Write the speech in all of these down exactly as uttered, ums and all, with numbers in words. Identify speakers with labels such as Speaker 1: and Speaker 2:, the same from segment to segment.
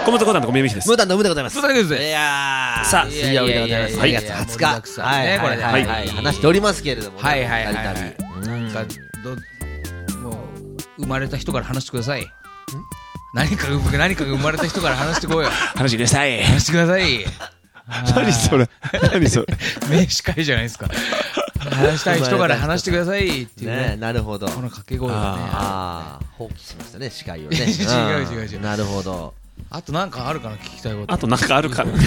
Speaker 1: 小本講談の小宮美です。
Speaker 2: ムータンのムーでございます。
Speaker 3: ムータンです。
Speaker 2: いやー、
Speaker 1: さあ
Speaker 2: 水曜日でございます。
Speaker 1: はい
Speaker 2: にがつはつか、
Speaker 3: 盛りだくさんねこれね
Speaker 2: はい
Speaker 3: はい
Speaker 2: 話しておりますけれどもね、
Speaker 3: はいはいはいはい
Speaker 2: たびたび
Speaker 3: なんかどもう生まれた人から話してください。何か何かが生まれた人から話してこうよ。
Speaker 1: 話してください。
Speaker 3: 話してください。
Speaker 1: 何それ何それ
Speaker 3: 名司会じゃないですか。話したい人から話してくださいっていう
Speaker 2: ね、
Speaker 3: ね。
Speaker 2: なるほど。
Speaker 3: この掛け声がね。
Speaker 2: ああ、放棄しましたね、司会をね。
Speaker 3: 違う違う違う
Speaker 2: うんなるほど。
Speaker 3: あとなんかあるかな聞きたいこと。
Speaker 1: あとなんかあるかな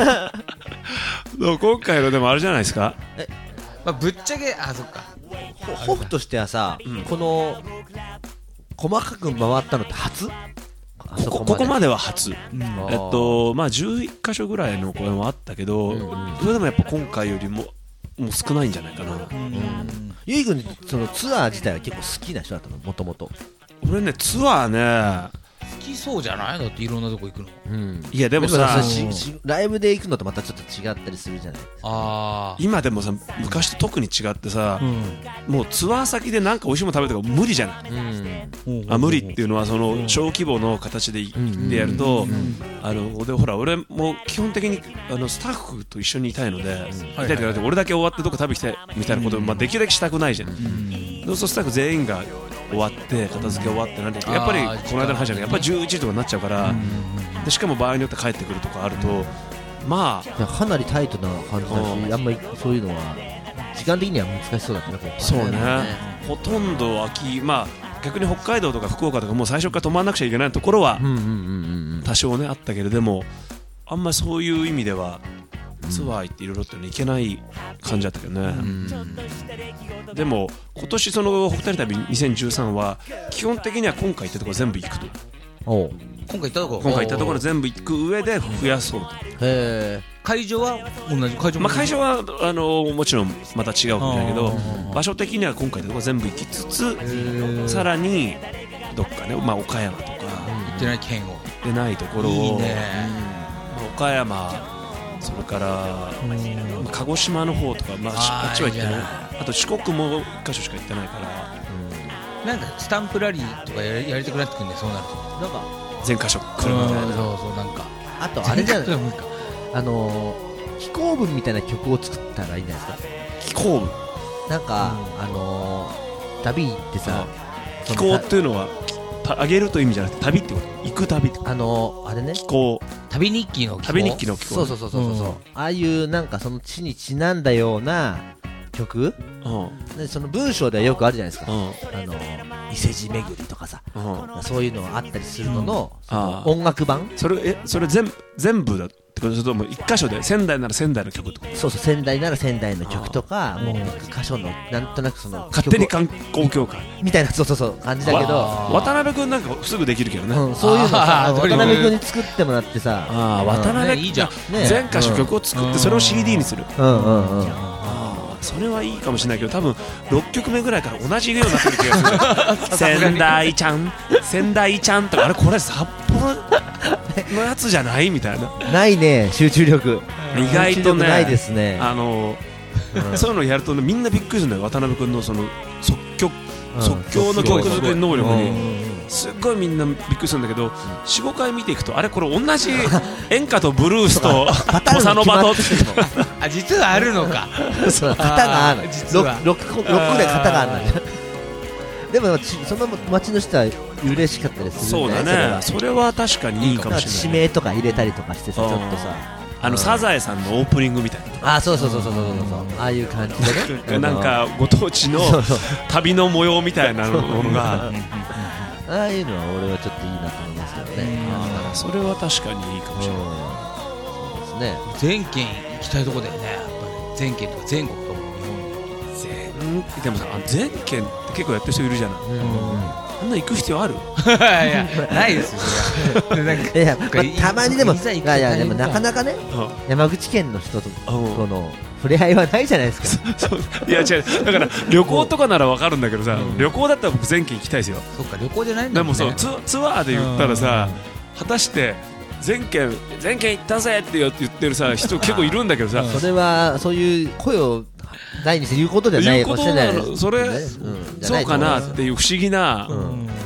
Speaker 1: 今回のでもあれじゃないですか。
Speaker 3: まあぶっちゃけあそっか。
Speaker 2: ホフとしてはさ、この細かく回ったのって初？あそ
Speaker 1: ここここまでは初。
Speaker 3: うん
Speaker 2: あー
Speaker 1: えっとまあじゅういっかしょぐらいの公演もあったけど、それでもやっぱ今回よりももう少ないんじゃないかな。
Speaker 2: ゆいくん、そのツアー自体は結構好きな人だったの、もともと。
Speaker 1: 俺ねツアーね、
Speaker 3: 好きそうじゃない？だっていろんなとこ行くの。
Speaker 1: いやでも
Speaker 2: でも
Speaker 1: さ
Speaker 2: ししライブで行くのとまたちょっと違ったりするじゃない。
Speaker 3: あ
Speaker 1: 今でもさ昔と特に違ってさ
Speaker 3: あ。、うん。
Speaker 1: もうツアー先でなんか美味しいもの食べるとか無理じゃない。あ無理っていうのはその小規模の形ででやると、あのでほら俺も基本的にあのスタッフと一緒にいたいので、いたいというか俺だけ終わってどこ食べきたいみたいなことをまあできるだけしたくないじゃん。そうするとスタッフ全員が終わって片付け終わってなんてやっぱりこの間の話じゃないやっぱりじゅういちじとかになっちゃうから、でしかも場合によって帰ってくるとかあるとまあ
Speaker 2: いやかなりタイトな感じだし、あんまりそういうのは時間的には難しそうだったね、今回
Speaker 1: そうね、ほとんど秋、まあ逆に北海道とか福岡とかもう最初から泊まらなくちゃいけないところは
Speaker 2: うんうんうんうん
Speaker 1: 多少ねあったけれども、あんまりそういう意味ではツアー行っていろいろっていけない感じだったけどね、でも今年その北海道旅にせんじゅうさんは基本的には今回行ったところ全部行くと、
Speaker 2: おう
Speaker 3: 今回行ったとこ。
Speaker 1: 今回行ったところ全部行く上で増やそうと、
Speaker 2: へ
Speaker 3: 会場は同じ会場も。
Speaker 1: まあ、会場はあのもちろんまた違うみたいだけど
Speaker 3: あ
Speaker 1: 場所的には今回のところ全部行きつつさらにどっかね、まあ、岡山とか
Speaker 3: 行ってない県を。
Speaker 1: 行ってないところを
Speaker 3: いいね。
Speaker 1: まあ岡山それから、まあ鹿児島の方とか、まあ、し
Speaker 3: あー
Speaker 1: あっちは行ってない
Speaker 3: いいじゃない
Speaker 1: あと四国もいっかしょしか行ってないから
Speaker 3: なんかスタンプラリーとかやりやりたくなってくるんでそうなると。
Speaker 2: え、なんか
Speaker 1: 全箇所来るみたいな、
Speaker 3: そうそうなんか。
Speaker 2: あとあれじゃない、
Speaker 3: 全部か。
Speaker 2: あのー、気候文みたいな曲を作ったらいいんじゃないですか。
Speaker 1: 気候部
Speaker 2: なんか、あのー、旅行ってさ、そ
Speaker 1: 気
Speaker 2: の
Speaker 1: 候っていうのはたあげるという意味じゃなくて旅ってこと行く旅ってこと
Speaker 2: あのー、あれね、
Speaker 1: 気候
Speaker 3: 旅日記の
Speaker 1: 旅日記の気候
Speaker 2: そうそうそうそうそう、
Speaker 3: うん
Speaker 2: ああいうなんかその地にちなんだような曲
Speaker 1: うん
Speaker 2: で、その文章ではよくあるじゃないですか、
Speaker 1: うん
Speaker 2: あのー、伊勢路巡りとかさ、
Speaker 1: うん
Speaker 2: そういうのがあったりするのの、その
Speaker 1: あー
Speaker 2: 音楽版、
Speaker 1: それえそれ全全部だってことそれとも一箇所で仙台なら仙台の曲ってこと
Speaker 2: そうそう、仙台なら仙台の曲とか、もう一箇所のなんとなくその
Speaker 1: 勝手に
Speaker 2: 曲を
Speaker 1: 観光協会
Speaker 2: みたいな、そうそうそう感じだけど、
Speaker 3: わ
Speaker 1: 渡辺君なんかすぐできるけどね、
Speaker 2: うん、そういうのさ
Speaker 3: あー
Speaker 2: 渡辺君に作ってもらってさ、
Speaker 1: ああ渡辺
Speaker 3: ねいいじゃん
Speaker 2: ね
Speaker 1: 全箇所曲を作ってそれを シーディー にする、
Speaker 2: うんうんうん、
Speaker 1: ああそれはいいかもしれないけど多分ろっきょくめぐらいから同じようになってる気がする仙台ちゃん仙台ちゃんとかあれこれ札幌のやつじゃないみたいな
Speaker 2: ないね、集中力
Speaker 1: 意外とね
Speaker 2: 集中力ないですね。
Speaker 1: あの
Speaker 2: うん
Speaker 1: そういうのやるとねみんなびっくりするんだよ渡辺君のその即興
Speaker 2: うん
Speaker 1: 即興の曲作り能力
Speaker 2: うん
Speaker 1: にすっごいみんなびっくりするんだけどよん、ごかい見ていくとあれこれ同じ演歌とブルースとボサノバと
Speaker 3: あ実はあるのか。
Speaker 2: そう型があるの、
Speaker 3: 実は
Speaker 2: ろっこぐらい型があるのでもちその町の人は嬉しかったりする
Speaker 1: そうだ
Speaker 2: んじゃない
Speaker 1: ねそれは確かにいいかも
Speaker 2: それはなんか地
Speaker 1: しれない
Speaker 2: 名とか入れたりとかしてさ、ちょっとさ、
Speaker 1: あのサザエさんのオープニングみたいな
Speaker 2: あ、そうそうそうそうそうそうそう、ああいう感じでね
Speaker 1: なんかご当地の
Speaker 2: そうそう
Speaker 1: 旅の模様みたいなものが
Speaker 2: ああいうのは俺はちょっといいなと思いますけどね。
Speaker 1: あーそれは確かにいいかもしれない
Speaker 2: うんそうですね。
Speaker 3: 全県行きたいとこだよね。やっぱり全県とか全国とも
Speaker 1: 全でもさあ全県って結構やってる人いるじゃない
Speaker 2: うんうんうん
Speaker 1: あんな行く必要ある
Speaker 3: 日本に。いやないですよ。それはなんか
Speaker 2: いや、まあたまにでも、い
Speaker 3: いざ行くと
Speaker 2: やいや、でも
Speaker 3: 大変だ
Speaker 2: なかなかね、
Speaker 1: うん
Speaker 2: 山口県の人と
Speaker 1: うん
Speaker 2: との触れ合いはないじゃないですか。
Speaker 1: そういや違うだから旅行とかならわかるんだけどさ旅行だったら僕全県行きたいですよ
Speaker 3: そっか旅行じゃないんだもんね。
Speaker 1: でもそうツツアーで言ったらさ果たして全県全県行ったぜって言ってるさ人結構いるんだけどさ
Speaker 2: それは、そういう声を大にして言うことじゃない
Speaker 1: 言うことな
Speaker 2: かもしれない
Speaker 1: のそれ
Speaker 2: うんじゃ
Speaker 1: そうかな
Speaker 2: いと思います
Speaker 1: っていう不思議な
Speaker 2: うん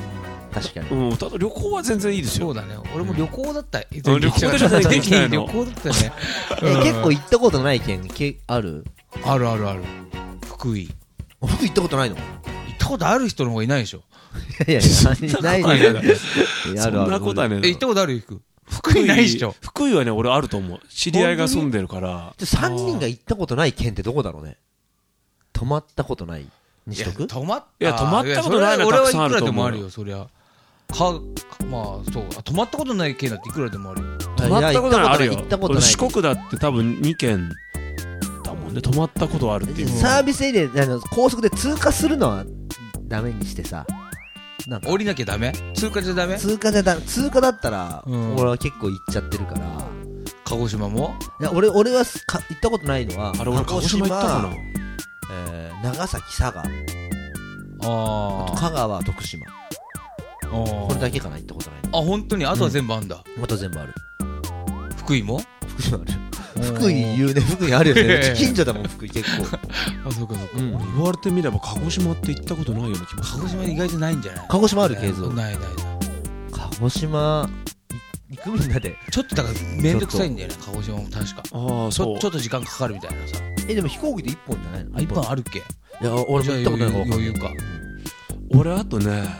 Speaker 2: 確かに。
Speaker 1: うん、ただ旅行は全然いいですよ。
Speaker 3: そうだね。俺も旅行だった。
Speaker 1: うん、旅行でしょ、できないの。
Speaker 3: 旅行だったね。
Speaker 2: え、結構行ったことない県けある？
Speaker 3: あるあるある。福井。
Speaker 2: 福井行ったことないの？
Speaker 3: 行ったことある人の方がいないでしょ。
Speaker 2: いやいや、ないないない。
Speaker 1: そんなことはね。
Speaker 3: え、行ったことある？福井ないでしょ。
Speaker 1: 福井はね、俺あると思う。知り合いが住んでるから。
Speaker 2: さんにんが行ったことない県ってどこだろうね。泊まったことないにしとく？
Speaker 3: 泊まっ
Speaker 1: いや、泊まったことないのはたくさんあると思う。
Speaker 3: 俺はいくらでもあるよ、そりゃ。か、まあ、そう。泊まったことない県だっていくらでもあるよ。
Speaker 1: 泊まったことないあるよ。
Speaker 2: 俺
Speaker 1: 四国だって多分にけんだもんね。泊まったことあるっていう。
Speaker 2: サービスエリア、あの、高速で通過するのはダメにしてさ。
Speaker 3: なんか降りなきゃダメ？通過じゃダメ？
Speaker 2: 通過じゃダメ。通過だったら、うん、俺は結構行っちゃってるから。
Speaker 3: 鹿児島も？
Speaker 2: いや、俺、俺はか行ったことないのは、
Speaker 1: あれ俺鹿児島行ったかな？
Speaker 2: えー、長崎、佐賀。あ
Speaker 3: あ
Speaker 2: と香川、徳島。これだけかな、行ったことない。
Speaker 3: あ、本当に？あとは全部あんだ。
Speaker 2: うん、あと全部ある。
Speaker 3: 福井も？
Speaker 2: 福島ある。福井言うね、福井あるよね。近所だもん、福井結構。
Speaker 3: あ、そうかそうか。
Speaker 1: うん、言われてみれば鹿児島って行ったことないような気もする。
Speaker 3: 鹿児島意外とないんじゃない？
Speaker 2: 鹿児島あるけど。
Speaker 3: ないないない。
Speaker 2: 鹿児島行くみんなで。
Speaker 3: ちょっとだからめんどくさいんだよね、鹿児島も確か。
Speaker 1: ああ、そう。
Speaker 3: ちょっと時間かかるみたいなさ。
Speaker 2: え、でも飛行機で一本じゃないの？
Speaker 3: あ、一本あるっけ？い
Speaker 2: や、俺も行ったことないから
Speaker 3: 余裕か。
Speaker 1: 俺あとね、行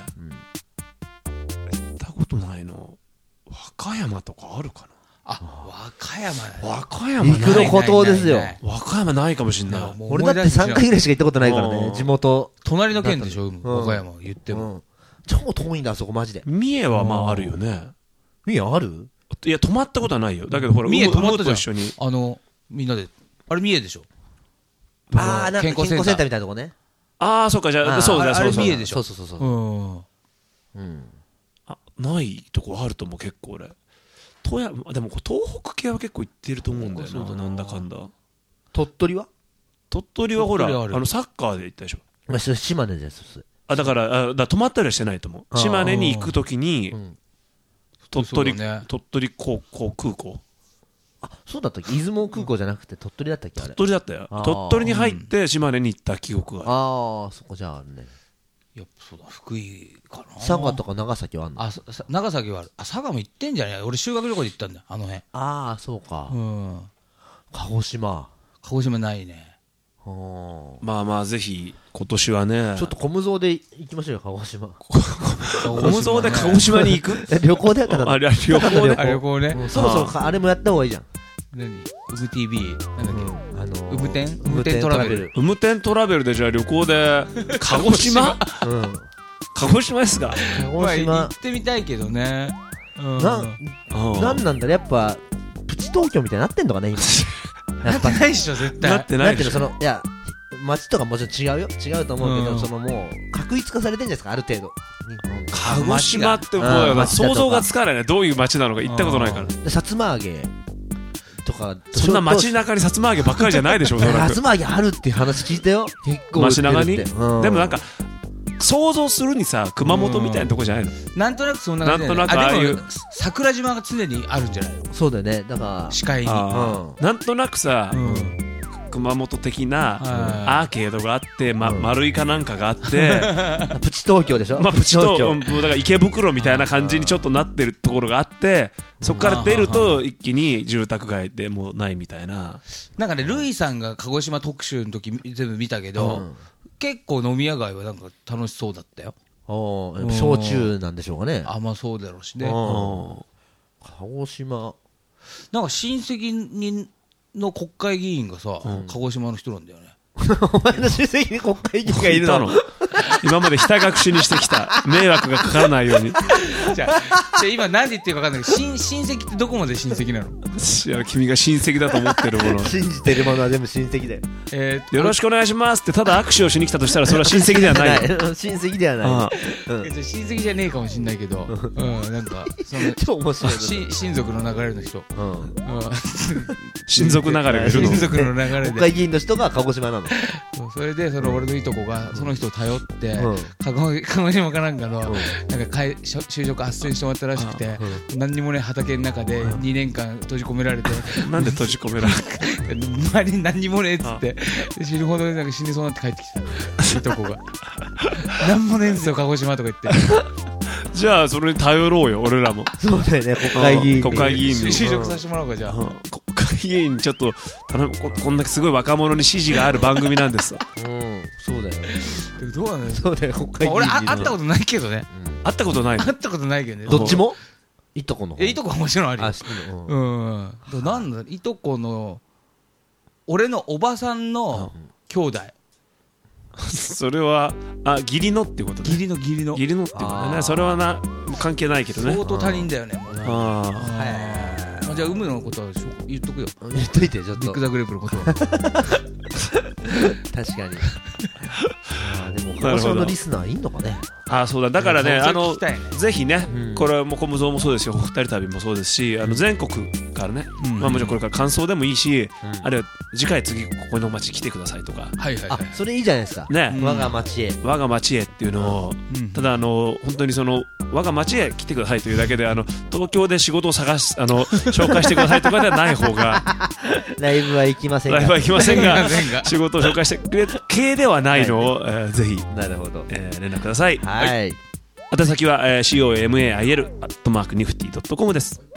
Speaker 1: ったことないの和歌山とかあるかな。
Speaker 3: あ、和歌山だね。
Speaker 1: 和歌山ない。
Speaker 2: 陸の孤島ですよ。
Speaker 1: 和歌山ないかもしんない。
Speaker 2: 俺だってさんかいぐらいしか行ったことないからね、地元。
Speaker 3: 隣の県でしょ、和歌山言っても。
Speaker 2: 超遠いんだ、あそこマジで。
Speaker 1: 三重はまああるよね。
Speaker 2: 三重ある？
Speaker 1: いや、泊まったことはないよ。だけどほら、
Speaker 3: 三重泊まったじゃん。
Speaker 1: 一緒に。
Speaker 3: あの、みんなで。あれ三重でしょ。
Speaker 2: ああ、なんか健康センターみたいなとこね。
Speaker 1: ああ、そっか、じゃあ、そうだ、
Speaker 3: あれ三重でしょ。
Speaker 2: そうそうそう。うん。うん。
Speaker 1: あ、ないとこあると思う、結構俺。富山、でも東北系は結構行ってると思うんだよな、なんだかんだ。
Speaker 2: 鳥取は？
Speaker 1: 鳥取はほら、あの、サッカーで行ったでしょ。
Speaker 2: まあ、それ島根です。
Speaker 1: あ、だから、あだ泊まったりはしてないと思う。島根に行くときに、鳥取、鳥取空港、空港。
Speaker 2: あ、そうだったっけ？出雲空港じゃなくて鳥取だったっけ？あれ。
Speaker 1: 鳥取だったよ。鳥取に入って島根に行った記憶がある。
Speaker 2: ああ、そこじゃああるね。
Speaker 3: やっぱそうだ、福井かな。
Speaker 2: 佐賀とか長崎はあるの？
Speaker 3: あ、長崎はある。あ、佐賀も行ってんじゃない？俺修学旅行で行ったんだよ、あの辺。
Speaker 2: ああ、そうか。
Speaker 3: うん。
Speaker 2: 鹿児島。
Speaker 3: 鹿児島ないね。
Speaker 1: まあまあ、ぜひ、今年はね。
Speaker 2: ちょっとコムゾーで行きましょうよ、鹿児島。
Speaker 1: コムゾーで鹿児島に行く？
Speaker 2: 旅行でやったら。
Speaker 1: あ、旅行で。
Speaker 3: 旅行ね。
Speaker 2: そろそろあれもやった方がいいじゃん。
Speaker 3: 何？ウム ティービー なんだっけ？
Speaker 2: あの
Speaker 3: ウムテン？ウムテントラベル。
Speaker 1: ウムテントラベルでじゃあ旅行で、鹿児島？うん。鹿児島ですか？
Speaker 3: 鹿児島。行ってみたいけどね。
Speaker 2: な、なんなんだろ、やっぱ、プチ東京みたいになってんのかね、今。
Speaker 3: なってないっしょ、絶対。
Speaker 1: なってないでしょ。
Speaker 2: その、いや、街とかもちろん違うよ。違うと思うけど、そのもう、確一化されてんじゃないですか、ある程度。
Speaker 1: 鹿児島ってもう、想像がつかないね。どういう街なのか行ったことないから。
Speaker 2: さつま揚げとか。
Speaker 1: そんな街中にさつま揚げばっかりじゃないでしょ、
Speaker 2: さつま揚げあるっていう話聞いたよ。結構。
Speaker 1: 街中に？でもなんか、想像するにさ、熊本みたいなとこじゃないの？
Speaker 3: なんとなくそんな感じ。
Speaker 1: なんとなくああいう
Speaker 3: 桜島が常にあるんじゃないの？
Speaker 2: そうだよね。だから
Speaker 3: 視界に。
Speaker 1: なんとなくさ、熊本的なアーケードがあって、ま、丸いかなんかがあって
Speaker 2: プチ東京でしょ。
Speaker 1: まあプチ東京だから池袋みたいな感じにちょっとなってるところがあって、そこから出ると一気に住宅街でもうないみたいな。
Speaker 3: なんかね、ルイさんが鹿児島特集の時全部見たけど、うん、結構飲み屋街はなんか楽しそうだったよ。
Speaker 2: おー、焼酎なんでしょうかね。
Speaker 3: あ、まあそうだろうしね。
Speaker 2: 鹿児島
Speaker 3: なんか親戚にの国会議員がさ、うん、鹿児島の人なんだよね。
Speaker 2: お前の親戚に国会議員がいるの？
Speaker 1: 今までひた隠しにしてきた迷惑がかからないように。
Speaker 3: じゃあ、じゃあ今何言ってるか分かんないけど、親親戚ってどこまで親戚なの？
Speaker 1: いや、君が親戚だと思ってるもの。
Speaker 2: 信じてるものは全部親戚だよ。
Speaker 1: えー、よろしくお願いしますってただ握手をしに来たとしたらそれは親戚ではない。
Speaker 2: 親戚ではない。
Speaker 3: ああ、うん、親戚じゃねえかもしんないけど、うん、なんかその
Speaker 2: 超面白い
Speaker 3: し親族の流れの人、うんうん、
Speaker 1: 親族流れがいるの。
Speaker 3: 親族の流れで
Speaker 2: 国会議員の人が鹿児島なの。
Speaker 3: それでその俺のいとこがその人を頼って、うん、鹿児島かなんかの、うん、なんか就職斡旋してもらったらしくて、うん、何にもね畑の中でにねんかん閉じ込められて、
Speaker 1: なんで閉じ込められて
Speaker 3: 周りに何にもねえっつって死ぬほどなんか死にそうになって帰ってきたいとこが何もねえんすよ鹿児島とか言って
Speaker 1: じゃあそれに頼ろうよ俺らも。
Speaker 2: そうだよね、国会議員。
Speaker 1: 国会議員に
Speaker 3: 就職させてもらおうかじゃあ。
Speaker 1: 国会議員ちょっと頼む。 こ, こんだけすごい若者に支持がある番組なんですよ。
Speaker 2: うん、そうだよ。
Speaker 3: どうなの？
Speaker 2: そうだよ、国会議員。
Speaker 3: 俺あ会ったことないけどね。
Speaker 1: 会ったことないの？
Speaker 3: 会ったことないけどね。
Speaker 2: どっちも？いとこの。
Speaker 3: え、いとこはもちろんあるよ。
Speaker 2: あ、知ってるの。
Speaker 3: うん。うん、なんだいとこの俺のおばさんの兄弟。
Speaker 1: それはあ義理のってことね。
Speaker 3: 義理の義理の
Speaker 1: 義理のってことね。それはな関係ないけどね。
Speaker 3: 相当他人だよねもうね。
Speaker 1: あ
Speaker 3: あ、じゃあ海のことは言っとくよ。
Speaker 2: 言っといてちょっと。
Speaker 3: ビッグザグレープのことは。
Speaker 2: 確かに。あ、でも放送のリスナーいんのかね。
Speaker 1: あ、そうだ。だからね、あのぜひね、
Speaker 2: うん、こ
Speaker 1: これはもうコムゾーもそうですよ、二人旅もそうですし、あの全国からね、うん、まあもちろんこれから感想でもいいし、うん、あるいは次回次ここの町来てくださいとか、
Speaker 3: はいはいはい、
Speaker 2: あ、それいいじゃないですか。
Speaker 1: ね、
Speaker 2: 我が町へ
Speaker 1: 我が町へっていうのを、うん、ただあの本当にその我が町へ来てくださいというだけで、あの東京で仕事を探しあの紹介してくださいとかではない方が
Speaker 2: ライブは行きませんが
Speaker 1: ライブは行きませんが仕事を紹介してくれる系ではないのを、はい、えー、ぜひ
Speaker 2: なるほど、
Speaker 1: えー、連絡ください。
Speaker 2: はい、はい、
Speaker 1: 宛先は、えー、コマイル アットマークニフティドットコム です。